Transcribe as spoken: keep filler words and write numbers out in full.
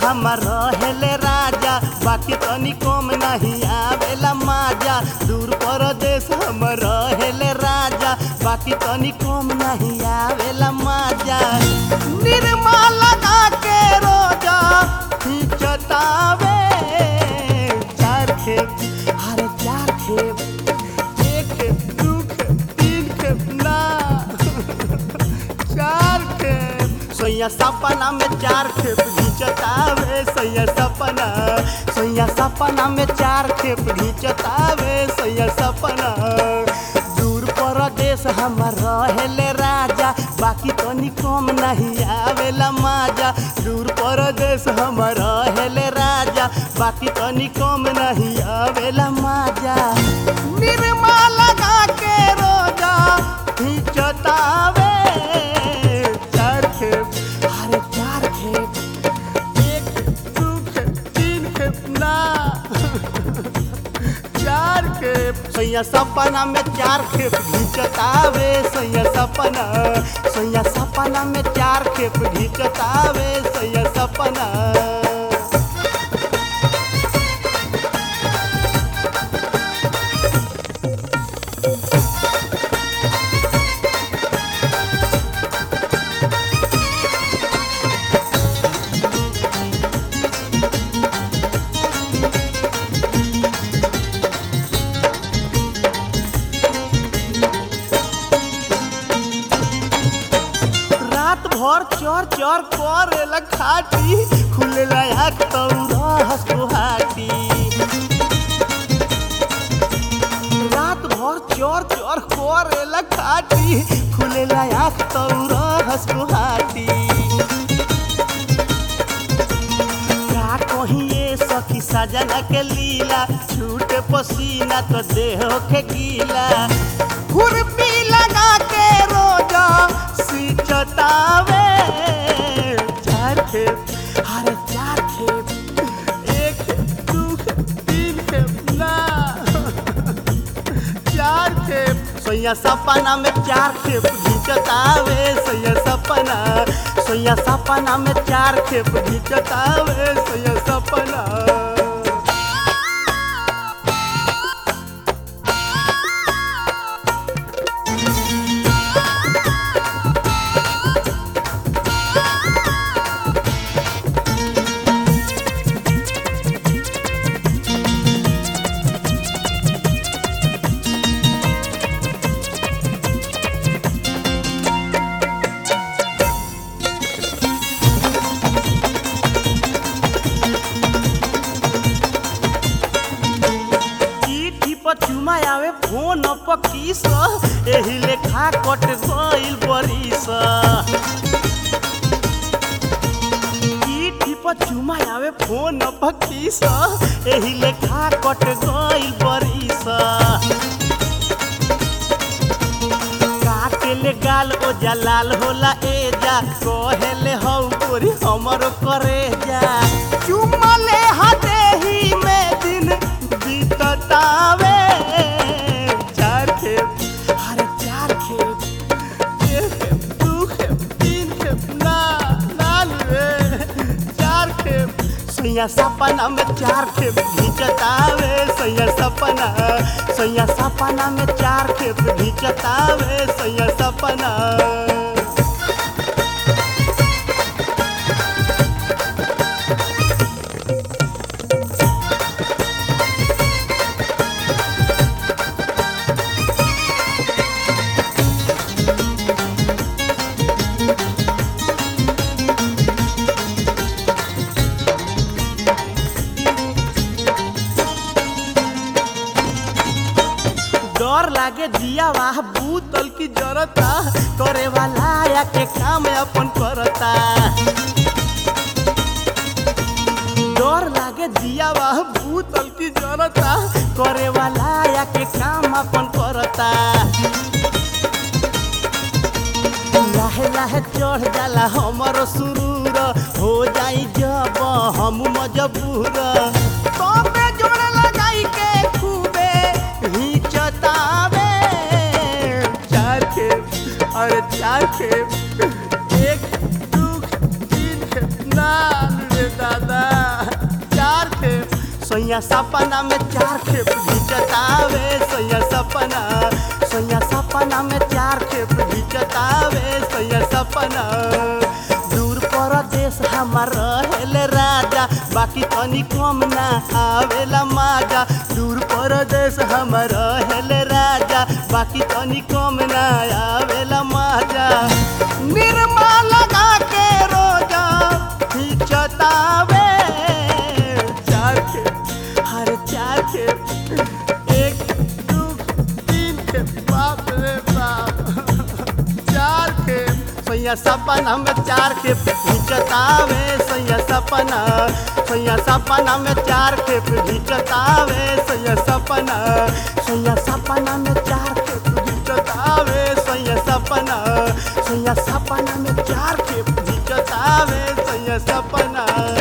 हमार रहेले राजा, बाकी तनी कम नहीं आवेला माजा। दूर परदेश हमार रहेले राजा, बाकी तनी कम नहीं आवेला माजा। निरमा लगा के रोजा खींचतावे चार खेप, अरे चार खेप, एक खेप, दू खेप, तीन खेप ना चार खेप। सैया सपना में चार खेप घिंचतावे, सैया सपना, सैया सपना में चार खेप घिंचतावे, सैया सपना। दूर परदेश हमार रहेले राजा, बाकी तनी कम नहीं आवेला माजा। दूर परदेश हमार रहेले राजा, बाकी तनी कम नहीं आवेला माजा। निरमा लगा के रोजा खींचतावे चार खेप, अरे चार खेप, एक खेप, दू खेप, तीन खेप ना चार खेप। सैया सपना में चार खेप घिंचतावे, सैया सपना, सैया सपना में चार खेप घिंचतावे, सैया सपना। भर चर चर करेला खाटी, खुलेला आँख तो रहस गुहाटी। रात भर चर चर करेला खाटी, खुलेला आँख तो रहस गुहाटी। का कहिए सखी सजना के लीला, छूटे पसीना तो देह के गीला। खुरपी लगा के रोजा सींचतावे चार खेप, अरे चार खेप, एक खेप, दू खेप, तीन खेप ना चार खेप। सैया सपना में चार खेप घिंचतावे, सैया सपना, सैया सपना में चार खेप घिंचतावे, सैया सपना। चुमा आवे फोन पकीस, एही लेखा कट गइल बरिस। चिट्ठी पर चुमा आवे फोन पकीस, एही लेखा कट गइल बरिस। काटेले गाल ओ जलाल होला एजा, कहेले हौ गोरी हमरो करेजा। चुमा ले हाथेही में दिन बीततावे चार खेप, अरे चार खेप, एक खेप, दू खेप, तीन खेप ना लाल रे चार खेप। सैया सपना में चार खेप घिंचतावे, सैया सपना, सैया सपना में चार खेप घिंचतावे, सैया सपना। डर लागे दिया वाह बूतल की जरता, करे वाला या के काम अपन करता। डर लागे दिया वाह बूतल की जरता, करे वाला या के काम अपन करता। लाहे लाहे चढ़ जाला हमरो सुरूर, हो जाई जब हम मजबूर। तबे जोड़ लगाई के खूबे हिचतावे चार खेप, अरे चार खेप, एक दू तीन खेप ना रे दादा सैया सपना में चार खेप घिचतावे सैया सपना सैया सपना में चार खेप घिचतावे सैया सपना दूर परदेश हमार रहेले राजा बाकी तनी कम ना आवेला माजा दूर परदेश हमार रहेले राजा बाकी तनी कम ना आवेला माजा निरमा लगा के रोजा घिचतावे चार खेप हर चार खेप एक दो तीन खेप बाप रे बाप चार खेप सैया सपना में चार खेप घिचतावे सैया सपना सैया सपना में चार खेप घिचतावे सैया सपना सैया सपना में चार खेप घिचतावे सैया सपना सैया सपना में चार खेप घिचतावे सैया सपना।